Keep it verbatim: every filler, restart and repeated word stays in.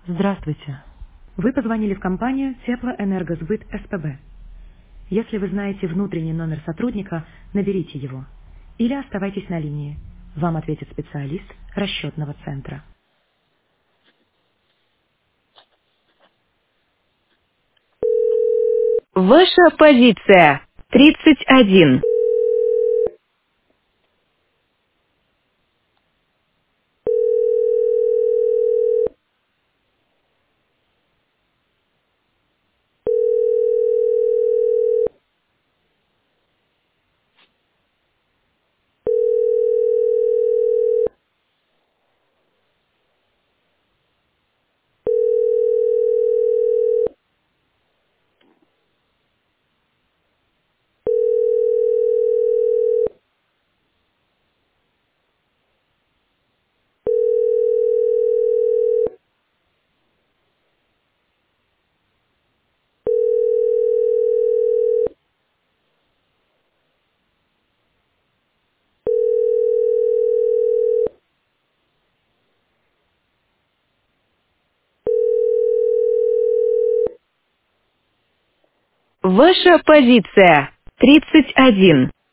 Здравствуйте. Вы позвонили в компанию Теплоэнергосбыт СПБ. Если вы знаете внутренний номер сотрудника, наберите его. Или оставайтесь на линии. Вам ответит специалист расчетного центра. Ваша позиция. тридцать один. Ваша позиция. тридцать один.